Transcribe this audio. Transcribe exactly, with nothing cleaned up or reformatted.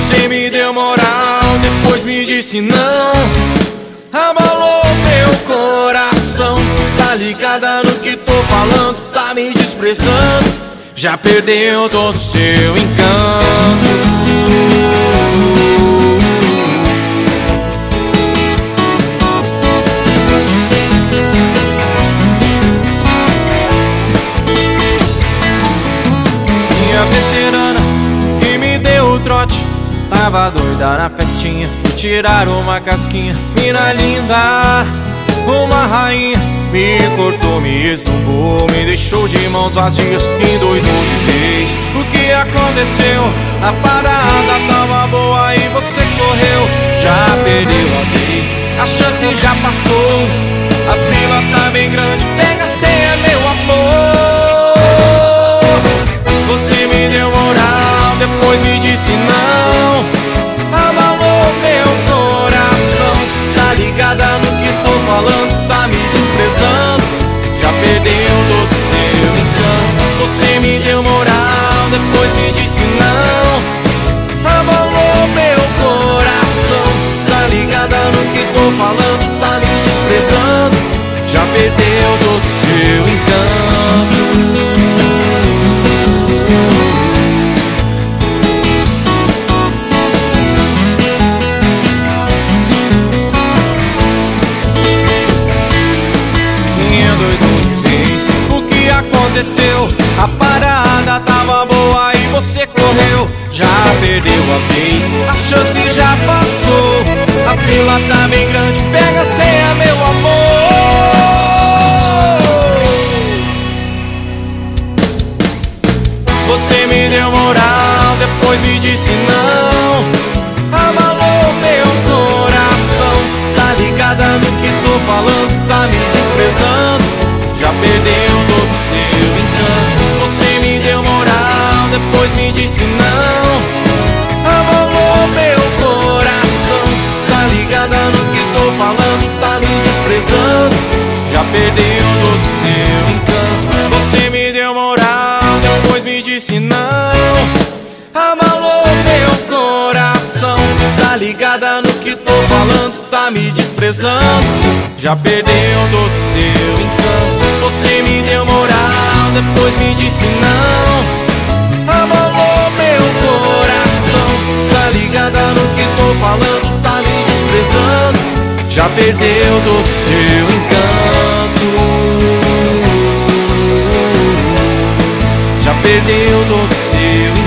Você me deu moral, depois me disse não. Abalou meu coração. Tá ligada no que tô falando, tá me desprezando, já perdeu todo o seu encanto. Minha veterana que me deu o trote, tava doida na festinha, fui tirar uma casquinha. Mina linda, uma rainha, me cortou, me esnobou, me deixou de mãos vazias, endoidou de vez. O que aconteceu? A parada tava boa e você correu, já perdeu a vez, a chance já passou. A fila tá bem grande, pega a senha, meu amor. Você me deu moral, depois me disse não. Abalou meu coração. Tá ligada no que tô falando, tá me desprezando, já perdeu todo o seu encanto. Você me deu moral, depois me disse não. Abalou meu coração. Tá ligada no que tô falando, tá me desprezando, já perdeu todo o seu encanto. O que aconteceu? A parada tava boa e você correu, já perdeu a vez, a chance já passou. A fila tá bem grande, pega a senha, meu amor. Você me deu moral, depois me disse não. Abalou meu coração. Tá ligada no que tô falando, tá me desprezando, já perdeu todo o seu encanto. Você me deu moral, depois me disse não. Abalou meu coração. Tá ligada no que tô falando, tá me desprezando, já perdeu todo o seu encanto. Você me deu moral, depois me disse não. Abalou meu coração. Tá ligada no que tô falando, tá me desprezando, já perdeu todo o seu encanto. Você me deu moral, depois me disse não. Abalou meu coração. Tá ligada no que tô falando, tá me desprezando, já perdeu todo o seu encanto. Já perdeu todo o seu encanto.